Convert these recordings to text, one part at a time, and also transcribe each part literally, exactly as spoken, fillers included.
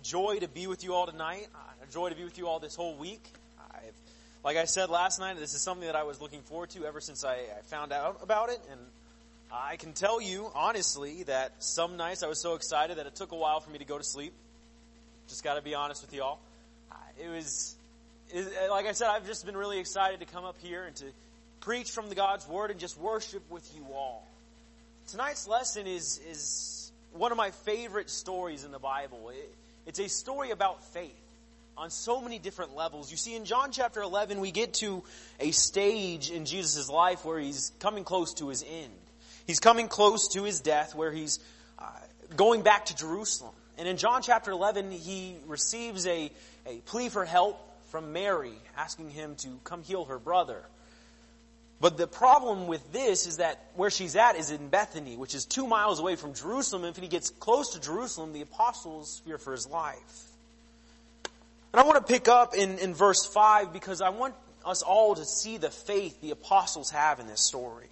joy to be with you all tonight. Uh, a joy to be with you all this whole week. I've, like I said last night, this is something that I was looking forward to ever since I, I found out about it. And I can tell you, honestly, that some nights I was so excited that it took a while for me to go to sleep. Just got to be honest with y'all. Uh, it was, it, like I said, I've just been really excited to come up here and to preach from the God's Word and just worship with you all. Tonight's lesson is is one of my favorite stories in the Bible. It, it's a story about faith on so many different levels. You see, in John chapter eleven, we get to a stage in Jesus' life where he's coming close to his end. He's coming close to his death, where he's uh, going back to Jerusalem. And in John chapter eleven, he receives a, a plea for help from Mary, asking him to come heal her brother. But the problem with this is that where she's at is in Bethany, which is two miles away from Jerusalem. And if he gets close to Jerusalem, the apostles fear for his life. And I want to pick up in, in verse five because I want us all to see the faith the apostles have in this story.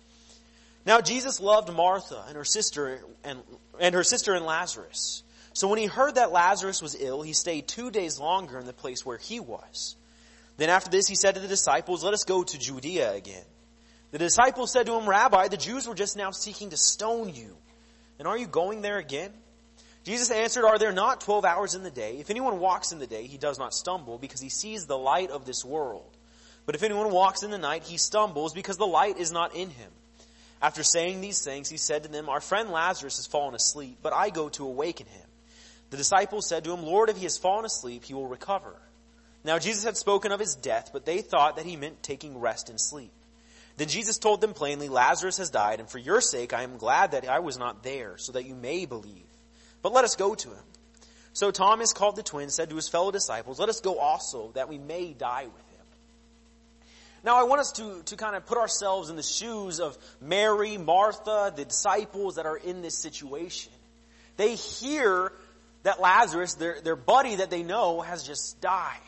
Now Jesus loved Martha and her sister and, and her sister and Lazarus. So when he heard that Lazarus was ill, he stayed two days longer in the place where he was. Then after this, he said to the disciples, "Let us go to Judea again." The disciples said to him, "Rabbi, the Jews were just now seeking to stone you. And are you going there again?" Jesus answered, "Are there not twelve hours in the day? If anyone walks in the day, he does not stumble because he sees the light of this world. But if anyone walks in the night, he stumbles because the light is not in him." After saying these things, he said to them, "Our friend Lazarus has fallen asleep, but I go to awaken him." The disciples said to him, "Lord, if he has fallen asleep, he will recover." Now Jesus had spoken of his death, but they thought that he meant taking rest and sleep. Then Jesus told them plainly, "Lazarus has died, and for your sake I am glad that I was not there, so that you may believe. But let us go to him." So Thomas, called the twin, said to his fellow disciples, "Let us go also, that we may die with him." Now I want us to, to kind of put ourselves in the shoes of Mary, Martha, the disciples that are in this situation. They hear that Lazarus, their, their buddy that they know, has just died.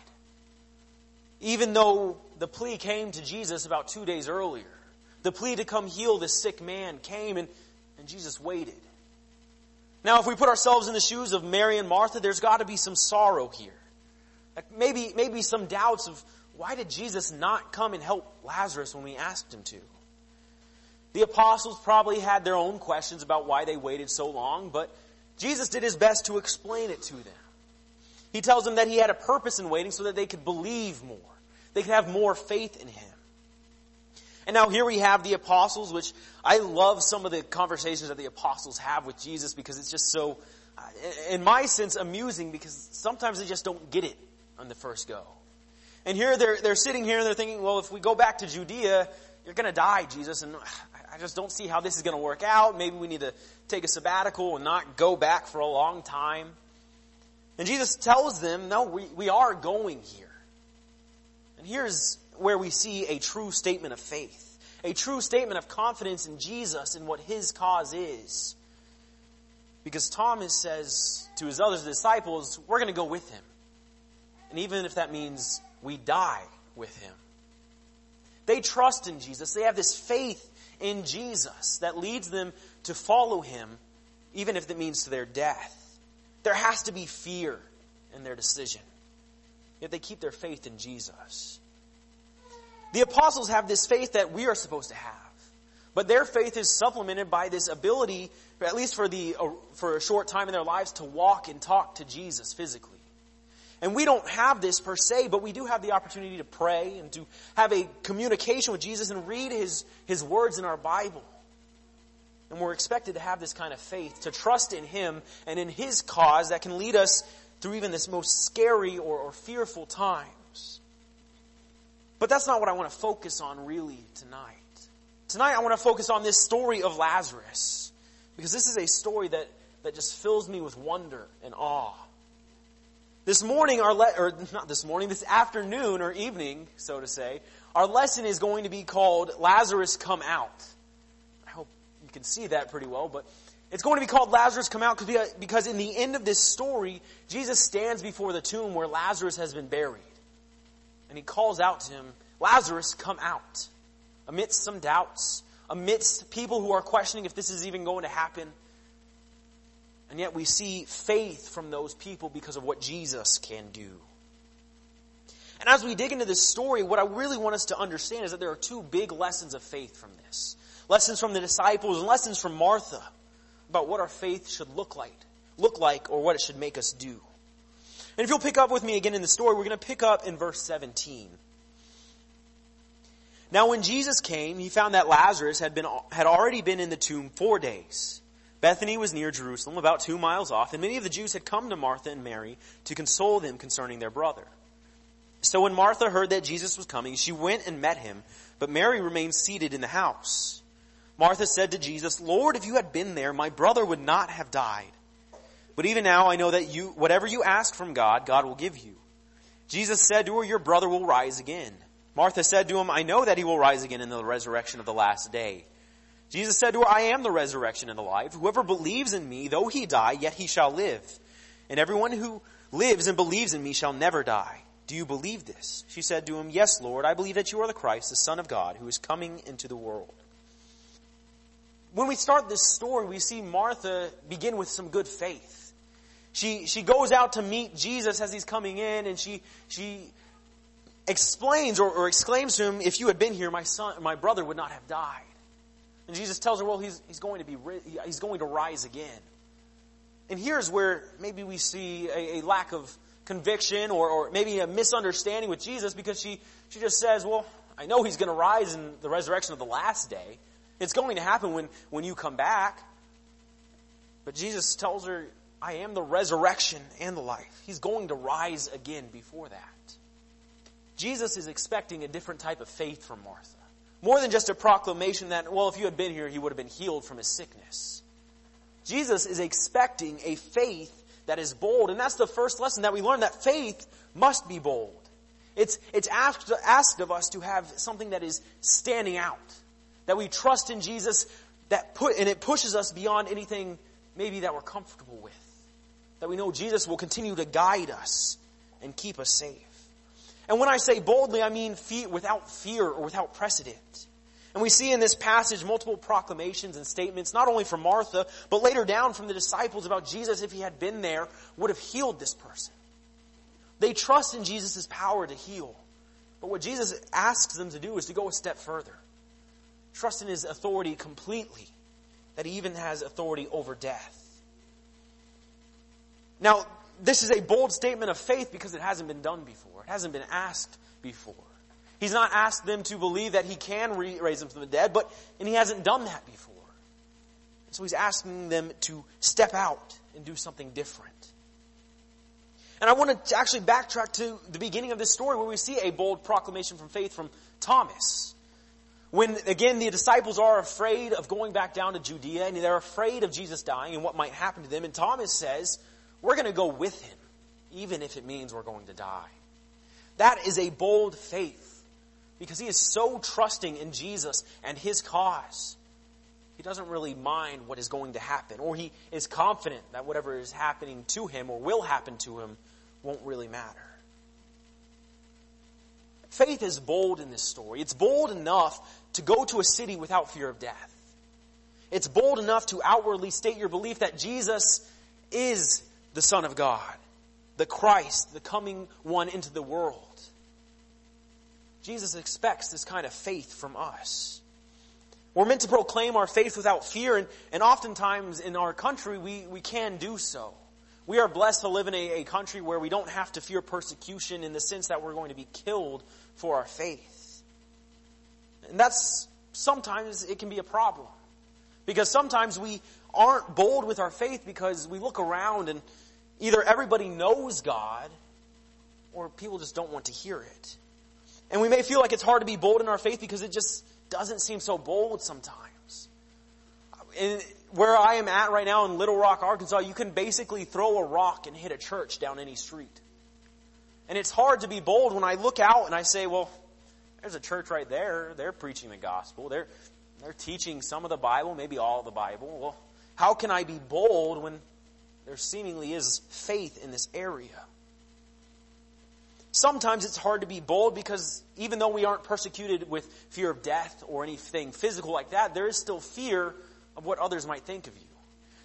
Even though the plea came to Jesus about two days earlier. The plea to come heal this sick man came, and, and Jesus waited. Now, if we put ourselves in the shoes of Mary and Martha, there's got to be some sorrow here. Like maybe, maybe some doubts of, why did Jesus not come and help Lazarus when we asked him to? The apostles probably had their own questions about why they waited so long, but Jesus did his best to explain it to them. He tells them that he had a purpose in waiting so that they could believe more. They could have more faith in him. And now here we have the apostles, which I love some of the conversations that the apostles have with Jesus because it's just so, in my sense, amusing because sometimes they just don't get it on the first go. And here they're, they're sitting here and they're thinking, well, if we go back to Judea, you're going to die, Jesus, and I just don't see how this is going to work out. Maybe we need to take a sabbatical and not go back for a long time. And Jesus tells them, no, we, we are going here. And here's where we see a true statement of faith. A true statement of confidence in Jesus and what his cause is. Because Thomas says to his other disciples, we're going to go with him. And even if that means we die with him. They trust in Jesus. They have this faith in Jesus that leads them to follow him, even if it means to their death. There has to be fear in their decision. Yet they keep their faith in Jesus. The apostles have this faith that we are supposed to have. But their faith is supplemented by this ability, at least for the for a short time in their lives, to walk and talk to Jesus physically. And we don't have this per se, but we do have the opportunity to pray and to have a communication with Jesus and read his, his words in our Bible. And we're expected to have this kind of faith, to trust in him and in his cause that can lead us through even this most scary or, or fearful times. But that's not what I want to focus on really tonight. Tonight I want to focus on this story of Lazarus. Because this is a story that, that just fills me with wonder and awe. This morning, our le- or not this morning, this afternoon or evening, so to say, our lesson is going to be called Lazarus Come Out. I hope you can see that pretty well, but it's going to be called Lazarus Come Out because in the end of this story, Jesus stands before the tomb where Lazarus has been buried. And he calls out to him, Lazarus, come out. Amidst some doubts, amidst people who are questioning if this is even going to happen, And yet we see faith from those people because of what Jesus can do. And as we dig into this story, what I really want us to understand is that there are two big lessons of faith from this. Lessons from the disciples and lessons from Martha about what our faith should look like, look like or what it should make us do. And if you'll pick up with me again in the story, we're going to pick up in verse seventeen. Now when Jesus came, he found that Lazarus had been had already been in the tomb four days. Bethany was near Jerusalem, about two miles off, and many of the Jews had come to Martha and Mary to console them concerning their brother. So when Martha heard that Jesus was coming, she went and met him, but Mary remained seated in the house. Martha said to Jesus, "Lord, if you had been there, my brother would not have died. But even now I know that you, whatever you ask from God, God will give you." Jesus said to her, "Your brother will rise again." Martha said to him, "I know that he will rise again in the resurrection of the last day." Jesus said to her, "I am the resurrection and the life. Whoever believes in me, though he die, yet he shall live. And everyone who lives and believes in me shall never die. Do you believe this?" She said to him, "Yes, Lord, I believe that you are the Christ, the Son of God, who is coming into the world." When we start this story, we see Martha begin with some good faith. She she goes out to meet Jesus as he's coming in, and she she explains or, or exclaims to him, "If you had been here, my son, my brother would not have died." And Jesus tells her, "Well, he's he's going to be he's going to rise again." And here's where maybe we see a, a lack of conviction or, or maybe a misunderstanding with Jesus, because she she just says, "Well, I know he's going to rise in the resurrection of the last day. It's going to happen when, when you come back." But Jesus tells her, "I am the resurrection and the life." He's going to rise again before that. Jesus is expecting a different type of faith from Martha. More than just a proclamation that, well, if you had been here, he would have been healed from his sickness. Jesus is expecting a faith that is bold. And that's the first lesson that we learn, that faith must be bold. It's, it's asked, asked of us to have something that is standing out. That we trust in Jesus, that put, and it pushes us beyond anything maybe that we're comfortable with. That we know Jesus will continue to guide us and keep us safe. And when I say boldly, I mean fear, without fear or without precedent. And we see in this passage multiple proclamations and statements, not only from Martha, but later down from the disciples about Jesus, if he had been there, would have healed this person. They trust in Jesus' power to heal. But what Jesus asks them to do is to go a step further. Trust in his authority completely, that he even has authority over death. Now, this is a bold statement of faith because it hasn't been done before. It hasn't been asked before. He's not asked them to believe that he can re- raise them from the dead, but and he hasn't done that before. So he's asking them to step out and do something different. And I want to actually backtrack to the beginning of this story where we see a bold proclamation from faith from Thomas. When, again, the disciples are afraid of going back down to Judea, and they're afraid of Jesus dying and what might happen to them. And Thomas says, "We're going to go with him, even if it means we're going to die." That is a bold faith, because he is so trusting in Jesus and his cause. He doesn't really mind what is going to happen, or he is confident that whatever is happening to him or will happen to him won't really matter. Faith is bold in this story. It's bold enough to go to a city without fear of death. It's bold enough to outwardly state your belief that Jesus is the Son of God, the Christ, the coming one into the world. Jesus expects this kind of faith from us. We're meant to proclaim our faith without fear, and, and oftentimes in our country we, we can do so. We are blessed to live in a, a country where we don't have to fear persecution in the sense that we're going to be killed for our faith. And that's, sometimes it can be a problem. Because sometimes we aren't bold with our faith because we look around and either everybody knows God or people just don't want to hear it. And we may feel like it's hard to be bold in our faith because it just doesn't seem so bold sometimes. In, where I am at right now in Little Rock, Arkansas, you can basically throw a rock and hit a church down any street. And it's hard to be bold when I look out and I say, well, there's a church right there. They're preaching the gospel. They're, they're teaching some of the Bible, maybe all of the Bible. Well, how can I be bold when there seemingly is faith in this area? Sometimes it's hard to be bold because even though we aren't persecuted with fear of death or anything physical like that, there is still fear of what others might think of you.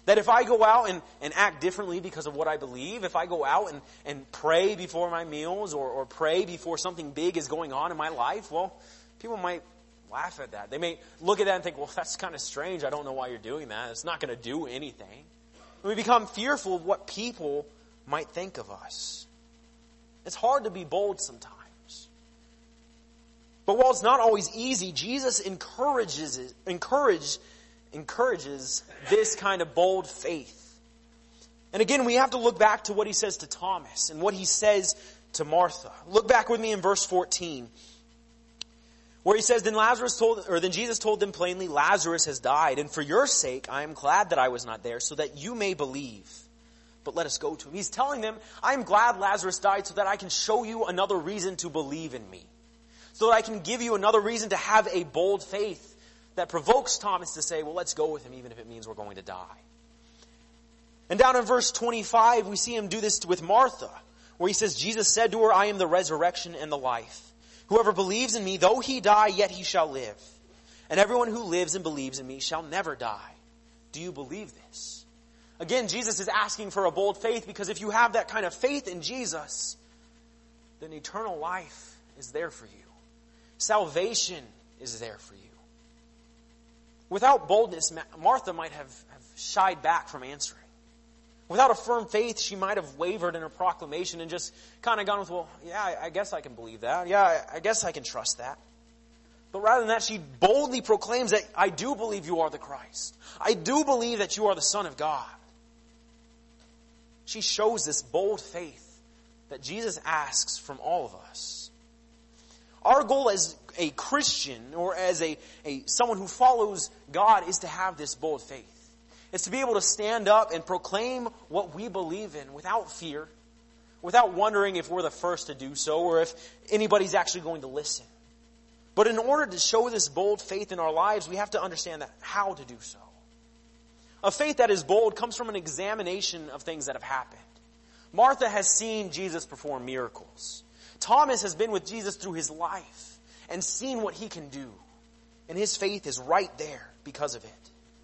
That if I go out and, and act differently because of what I believe, if I go out and, and pray before my meals or, or pray before something big is going on in my life, well, people might laugh at that. They may look at that and think, well, that's kind of strange. I don't know why you're doing that. It's not going to do anything. And we become fearful of what people might think of us. It's hard to be bold sometimes. But while it's not always easy, Jesus encourages it, encourage, encourages this kind of bold faith. And again, we have to look back to what he says to Thomas and what he says to Martha. Look back with me in verse fourteen. Where he says, then Lazarus told, or then Jesus told them plainly, Lazarus has died, and for your sake I am glad that I was not there, so that you may believe. But let us go to him. He's telling them, I am glad Lazarus died so that I can show you another reason to believe in me. So that I can give you another reason to have a bold faith that provokes Thomas to say, well, let's go with him even if it means we're going to die. And down in verse twenty-five, we see him do this with Martha, where he says, Jesus said to her, I am the resurrection and the life. Whoever believes in me, though he die, yet he shall live. And everyone who lives and believes in me shall never die. Do you believe this? Again, Jesus is asking for a bold faith, because if you have that kind of faith in Jesus, then eternal life is there for you. Salvation is there for you. Without boldness, Martha might have, have shied back from answering. Without a firm faith, she might have wavered in her proclamation and just kind of gone with, well, yeah, I, I guess I can believe that. Yeah, I, I guess I can trust that. But rather than that, she boldly proclaims that I do believe you are the Christ. I do believe that you are the Son of God. She shows this bold faith that Jesus asks from all of us. Our goal as a Christian or as a, a someone who follows God is to have this bold faith. It's to be able to stand up and proclaim what we believe in without fear, without wondering if we're the first to do so or if anybody's actually going to listen. But in order to show this bold faith in our lives, we have to understand that how to do so. A faith that is bold comes from an examination of things that have happened. Martha has seen Jesus perform miracles. Thomas has been with Jesus through his life and seen what he can do. And his faith is right there because of it.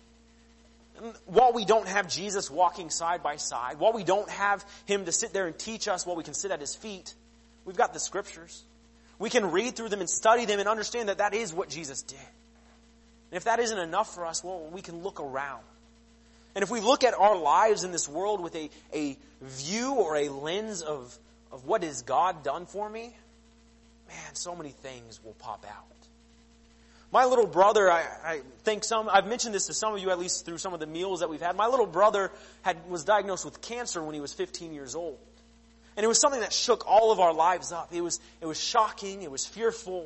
While we don't have Jesus walking side by side, while we don't have him to sit there and teach us while we can sit at his feet, we've got the scriptures. We can read through them and study them and understand that that is what Jesus did. And if that isn't enough for us, well, we can look around. And if we look at our lives in this world with a, a view or a lens of, of what has God done for me, man, so many things will pop out. My little brother, I, I think some, I've mentioned this to some of you at least through some of the meals that we've had. My little brother had, was diagnosed with cancer when he was fifteen years old. And it was something that shook all of our lives up. It was, it was shocking. It was fearful.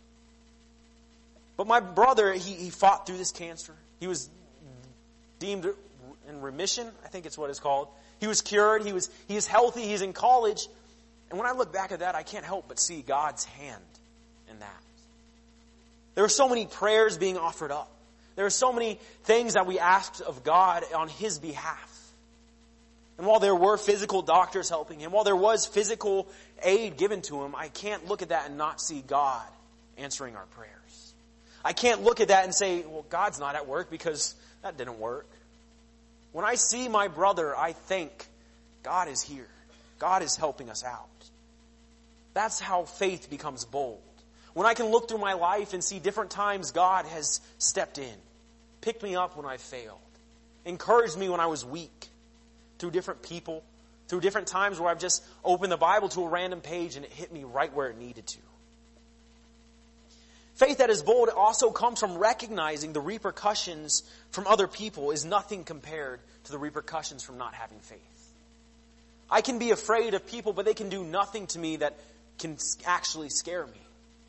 But my brother, he, he fought through this cancer. He was deemed in remission, I think it's what it's called. He was cured. He was, he is healthy. He's in college. And when I look back at that, I can't help but see God's hand in that. There were so many prayers being offered up. There were so many things that we asked of God on his behalf. And while there were physical doctors helping him, while there was physical aid given to him, I can't look at that and not see God answering our prayers. I can't look at that and say, well, God's not at work because that didn't work. When I see my brother, I think God is here. God is helping us out. That's how faith becomes bold. When I can look through my life and see different times God has stepped in, picked me up when I failed, encouraged me when I was weak, through different people, through different times where I've just opened the Bible to a random page and it hit me right where it needed to. Faith that is bold also comes from recognizing the repercussions from other people is nothing compared to the repercussions from not having faith. I can be afraid of people, but they can do nothing to me that can actually scare me.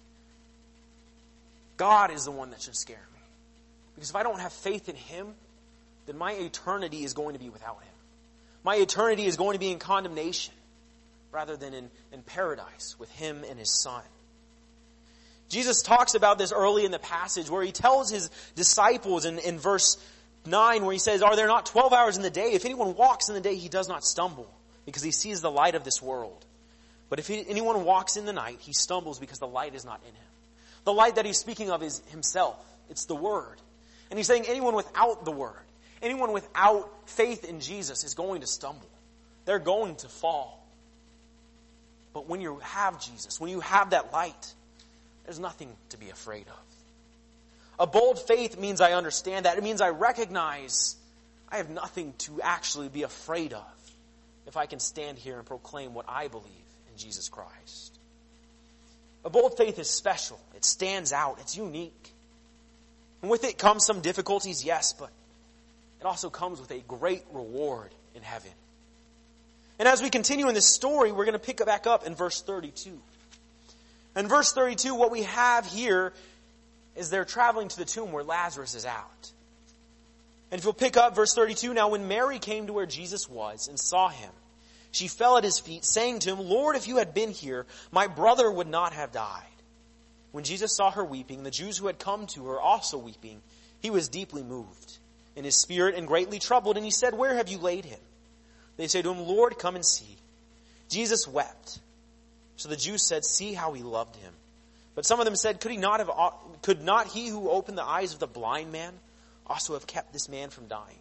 God is the one that should scare me. Because if I don't have faith in him, then my eternity is going to be without him. My eternity is going to be in condemnation rather than in, in paradise with him and his Son. Jesus talks about this early in the passage where he tells his disciples in, in verse nine where he says, are there not twelve hours in the day? If anyone walks in the day, he does not stumble because he sees the light of this world. But if he, anyone walks in the night, he stumbles because the light is not in him. The light that he's speaking of is himself. It's the Word. And he's saying anyone without the Word, Anyone without faith in Jesus is going to stumble. They're going to fall. But when you have Jesus, when you have that light, there's nothing to be afraid of. A bold faith means I understand that. It means I recognize I have nothing to actually be afraid of if I can stand here and proclaim what I believe in Jesus Christ. A bold faith is special. It stands out. It's unique. And with it comes some difficulties, yes, but it also comes with a great reward in heaven. And as we continue in this story, we're going to pick it back up in verse thirty-two. In verse thirty-two, what we have here is they're traveling to the tomb where Lazarus is out. And if you'll pick up verse thirty-two, now when Mary came to where Jesus was and saw him, she fell at his feet, saying to him, Lord, if you had been here, my brother would not have died. When Jesus saw her weeping, the Jews who had come to her also weeping, he was deeply moved in his spirit and greatly troubled, and he said, Where have you laid him? They say to him, Lord, come and see. Jesus wept. So the Jews said, See how he loved him. But some of them said, Could he not have, could not he who opened the eyes of the blind man also have kept this man from dying?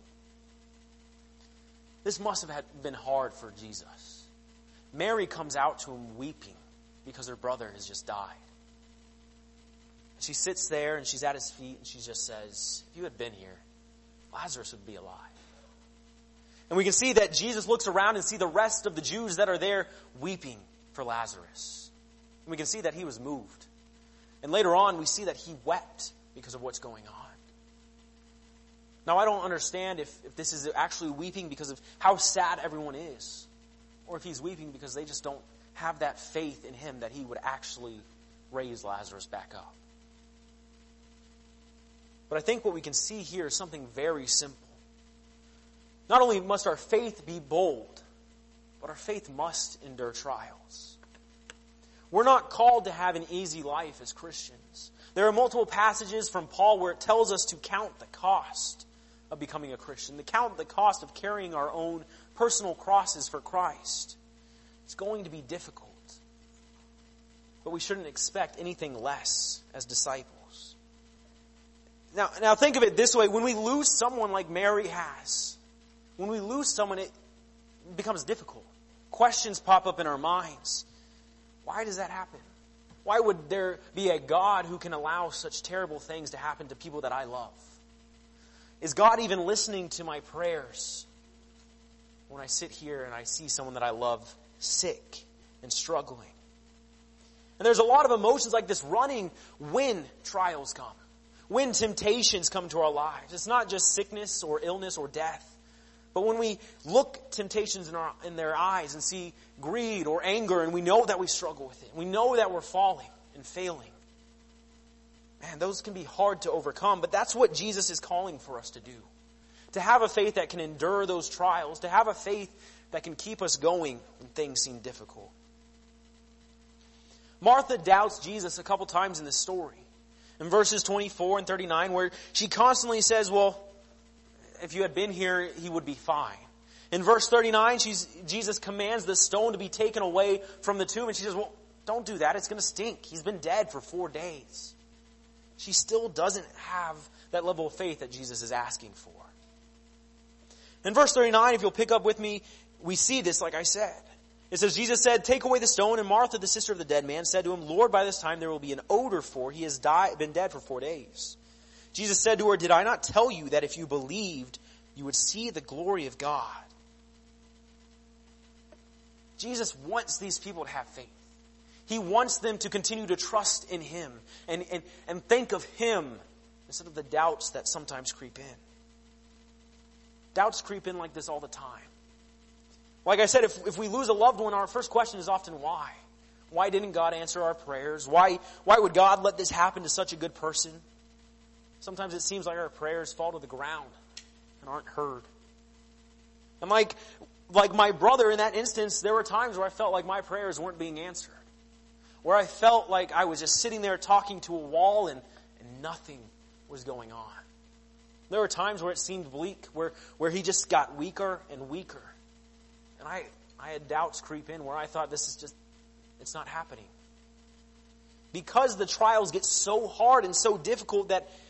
This must have been hard for Jesus. Mary comes out to him weeping because her brother has just died. She sits there and she's at his feet and she just says, If you had been here, Lazarus would be alive. And we can see that Jesus looks around and see the rest of the Jews that are there weeping for Lazarus. And we can see that he was moved. And later on, we see that he wept because of what's going on. Now, I don't understand if, if this is actually weeping because of how sad everyone is, or if he's weeping because they just don't have that faith in him that he would actually raise Lazarus back up. But I think what we can see here is something very simple. Not only must our faith be bold, but our faith must endure trials. We're not called to have an easy life as Christians. There are multiple passages from Paul where it tells us to count the cost of becoming a Christian, to count the cost of carrying our own personal crosses for Christ. It's going to be difficult, but we shouldn't expect anything less as disciples. Now, now think of it this way. When we lose someone like Mary has, when we lose someone, it becomes difficult. Questions pop up in our minds. Why does that happen? Why would there be a God who can allow such terrible things to happen to people that I love? Is God even listening to my prayers when I sit here and I see someone that I love sick and struggling? And there's a lot of emotions like this running when trials come, when temptations come to our lives. It's not just sickness or illness or death. But when we look temptations in, our, in their eyes and see greed or anger, and we know that we struggle with it, we know that we're falling and failing, man, those can be hard to overcome. But that's what Jesus is calling for us to do. To have a faith that can endure those trials, to have a faith that can keep us going when things seem difficult. Martha doubts Jesus a couple times in this story. In verses twenty-four and thirty-nine, where she constantly says, well, if you had been here, he would be fine. In verse thirty-nine, she's, Jesus commands the stone to be taken away from the tomb. And she says, well, don't do that. It's going to stink. He's been dead for four days. She still doesn't have that level of faith that Jesus is asking for. In verse thirty-nine, if you'll pick up with me, we see this like I said. It says, Jesus said, take away the stone. And Martha, the sister of the dead man, said to him, Lord, by this time there will be an odor, for he has died, been dead for four days. Jesus said to her, did I not tell you that if you believed, you would see the glory of God? Jesus wants these people to have faith. He wants them to continue to trust in Him and, and, and think of Him instead of the doubts that sometimes creep in. Doubts creep in like this all the time. Like I said, if, if we lose a loved one, our first question is often why? Why didn't God answer our prayers? Why, why would God let this happen to such a good person? Sometimes it seems like our prayers fall to the ground and aren't heard. And like, like my brother in that instance, there were times where I felt like my prayers weren't being answered. Where I felt like I was just sitting there talking to a wall and, and nothing was going on. There were times where it seemed bleak, where, where he just got weaker and weaker. And I, I had doubts creep in where I thought this is just, it's not happening. Because the trials get so hard and so difficult that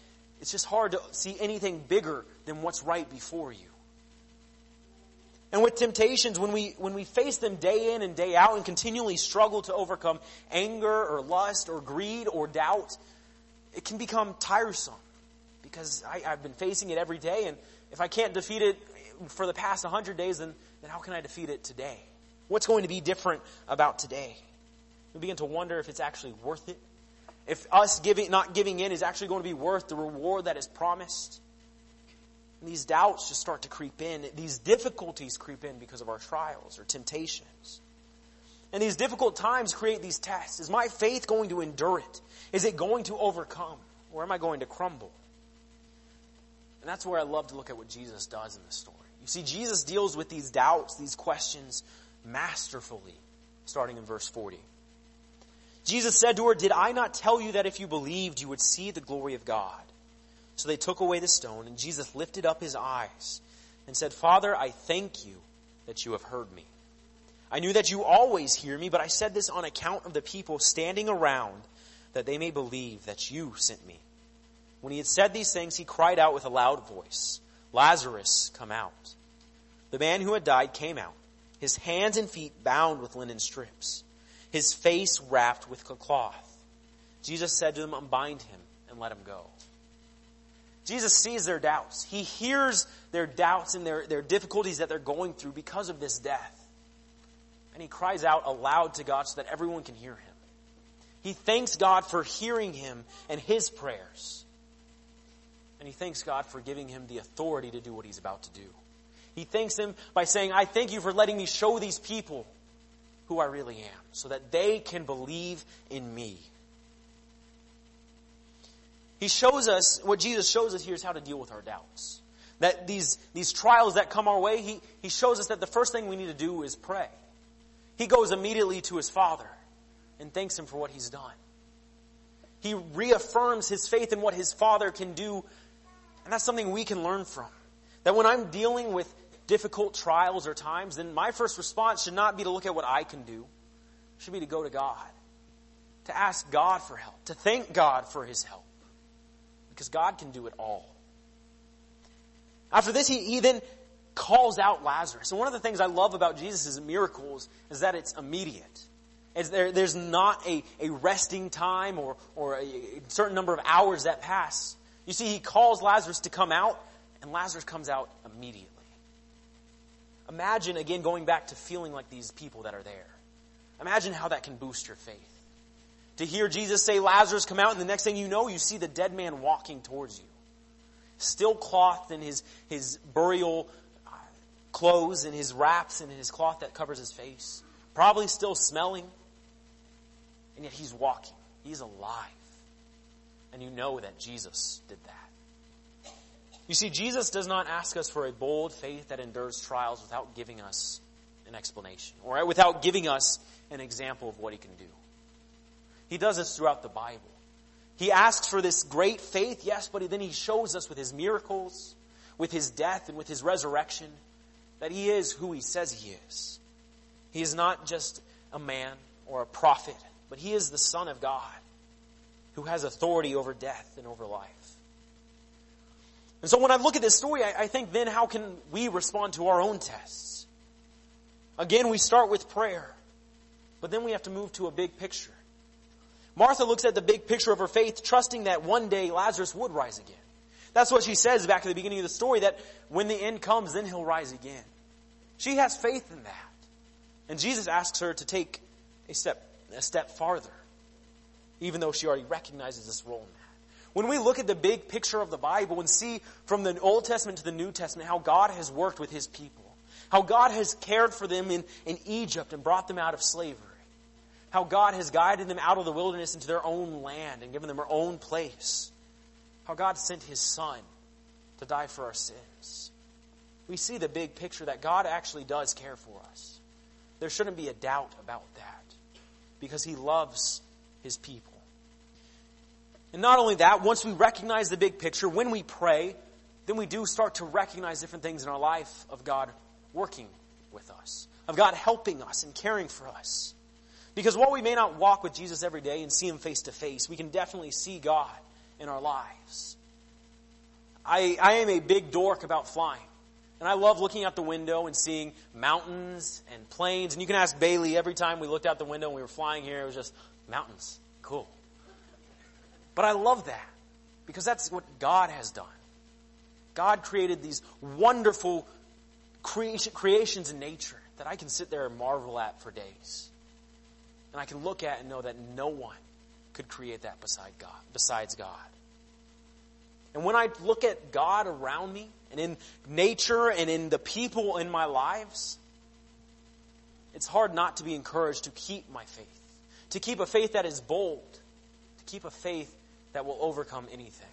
it's just hard to see anything bigger than what's right before you. And with temptations, when we when we face them day in and day out and continually struggle to overcome anger or lust or greed or doubt, it can become tiresome. Because I, I've been facing it every day, and if I can't defeat it for the past one hundred days, then, then how can I defeat it today? What's going to be different about today? We begin to wonder if it's actually worth it. If us giving, not giving in is actually going to be worth the reward that is promised. And these doubts just start to creep in. These difficulties creep in because of our trials or temptations. And these difficult times create these tests. Is my faith going to endure it? Is it going to overcome? Or am I going to crumble? And that's where I love to look at what Jesus does in the story. You see, Jesus deals with these doubts, these questions, masterfully, starting in verse forty. Jesus said to her, "Did I not tell you that if you believed, you would see the glory of God?" So they took away the stone, and Jesus lifted up his eyes and said, "Father, I thank you that you have heard me. I knew that you always hear me, but I said this on account of the people standing around, that they may believe that you sent me." When he had said these things, he cried out with a loud voice, "Lazarus, come out." The man who had died came out, his hands and feet bound with linen strips, his face wrapped with a cloth. Jesus said to them, "Unbind him and let him go." Jesus sees their doubts. He hears their doubts and their, their difficulties that they're going through because of this death. And he cries out aloud to God so that everyone can hear him. He thanks God for hearing him and his prayers. And he thanks God for giving him the authority to do what he's about to do. He thanks him by saying, "I thank you for letting me show these people who I really am, so that they can believe in me." He shows us, what Jesus shows us here is how to deal with our doubts. That these, these trials that come our way, he, he shows us that the first thing we need to do is pray. He goes immediately to his Father and thanks him for what he's done. He reaffirms his faith in what his Father can do, and that's something we can learn from. That when I'm dealing with difficult trials or times, then my first response should not be to look at what I can do. It should be to go to God. To ask God for help. To thank God for his help. Because God can do it all. After this, he, he then calls out Lazarus. And one of the things I love about Jesus' miracles is that it's immediate. It's there, there's not a, a resting time or, or a, a certain number of hours that pass. You see, he calls Lazarus to come out, and Lazarus comes out immediately. Imagine, again, going back to feeling like these people that are there. Imagine how that can boost your faith. To hear Jesus say, "Lazarus, come out," and the next thing you know, you see the dead man walking towards you. Still clothed in his, his burial clothes and his wraps and his cloth that covers his face. Probably still smelling. And yet he's walking. He's alive. And you know that Jesus did that. You see, Jesus does not ask us for a bold faith that endures trials without giving us an explanation, or without giving us an example of what he can do. He does this throughout the Bible. He asks for this great faith, yes, but then he shows us with his miracles, with his death, and with his resurrection, that he is who he says he is. He is not just a man or a prophet, but he is the Son of God who has authority over death and over life. And so when I look at this story, I, I think then how can we respond to our own tests? Again, we start with prayer, but then we have to move to a big picture. Martha looks at the big picture of her faith, trusting that one day Lazarus would rise again. That's what she says back at the beginning of the story, that when the end comes, then he'll rise again. She has faith in that. And Jesus asks her to take a step, a step farther, even though she already recognizes this role in that. When we look at the big picture of the Bible and see from the Old Testament to the New Testament how God has worked with his people, how God has cared for them in, in Egypt and brought them out of slavery, how God has guided them out of the wilderness into their own land and given them their own place. How God sent his Son to die for our sins. We see the big picture that God actually does care for us. There shouldn't be a doubt about that, because he loves his people. And not only that, once we recognize the big picture, when we pray, then we do start to recognize different things in our life of God working with us, of God helping us and caring for us. Because while we may not walk with Jesus every day and see him face to face, we can definitely see God in our lives. I, I am a big dork about flying. And I love looking out the window and seeing mountains and plains. And you can ask Bailey, every time we looked out the window and we were flying here, it was just mountains. Cool. But I love that because that's what God has done. God created these wonderful creation, creations in nature that I can sit there and marvel at for days. And I can look at and know that no one could create that beside God, besides God. And when I look at God around me and in nature and in the people in my lives, it's hard not to be encouraged to keep my faith. To keep a faith that is bold. To keep a faith that will overcome anything.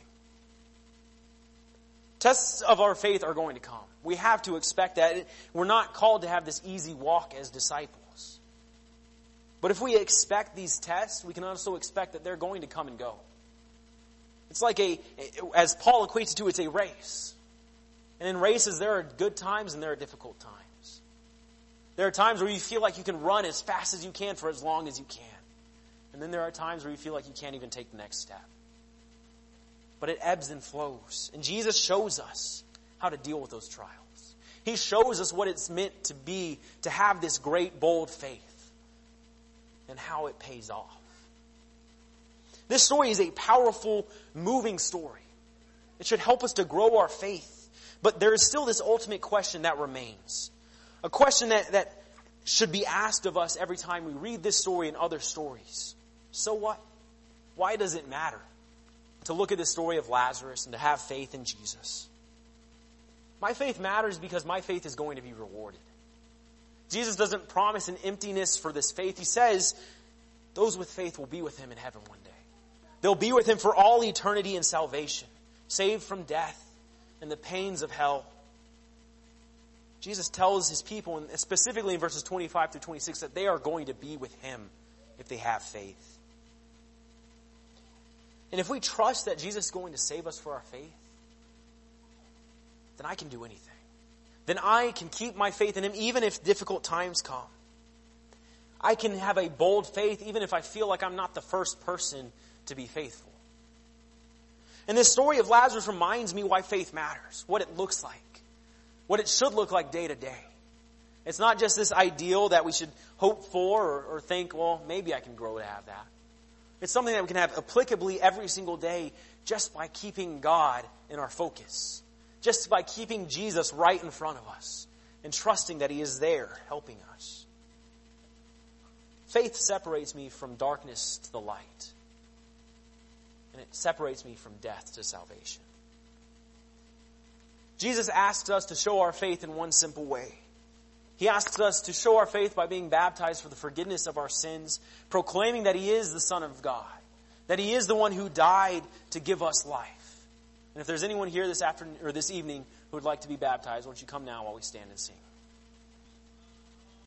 Tests of our faith are going to come. We have to expect that. We're not called to have this easy walk as disciples. But if we expect these tests, we can also expect that they're going to come and go. It's like a, as Paul equates it to, it's a race. And in races, there are good times and there are difficult times. There are times where you feel like you can run as fast as you can for as long as you can. And then there are times where you feel like you can't even take the next step. But it ebbs and flows. And Jesus shows us how to deal with those trials. He shows us what it's meant to be, to have this great, bold faith. And how it pays off. This story is a powerful, moving story. It should help us to grow our faith. But there is still this ultimate question that remains. A question that, that should be asked of us every time we read this story and other stories. So what? Why does it matter to look at the story of Lazarus and to have faith in Jesus? My faith matters because my faith is going to be rewarded. Jesus doesn't promise an emptiness for this faith. He says those with faith will be with Him in heaven one day. They'll be with Him for all eternity in salvation, saved from death and the pains of hell. Jesus tells His people, and specifically in verses twenty-five through twenty-six, that they are going to be with Him if they have faith. And if we trust that Jesus is going to save us for our faith, then I can do anything. Then I can keep my faith in Him even if difficult times come. I can have a bold faith even if I feel like I'm not the first person to be faithful. And this story of Lazarus reminds me why faith matters, what it looks like, what it should look like day to day. It's not just this ideal that we should hope for or, or think, well, maybe I can grow to have that. It's something that we can have applicably every single day just by keeping God in our focus. Just by keeping Jesus right in front of us and trusting that He is there helping us. Faith separates me from darkness to the light. And it separates me from death to salvation. Jesus asks us to show our faith in one simple way. He asks us to show our faith by being baptized for the forgiveness of our sins, proclaiming that He is the Son of God, that He is the one who died to give us life. And if there's anyone here this afternoon or this evening who would like to be baptized, why don't you come now while we stand and sing.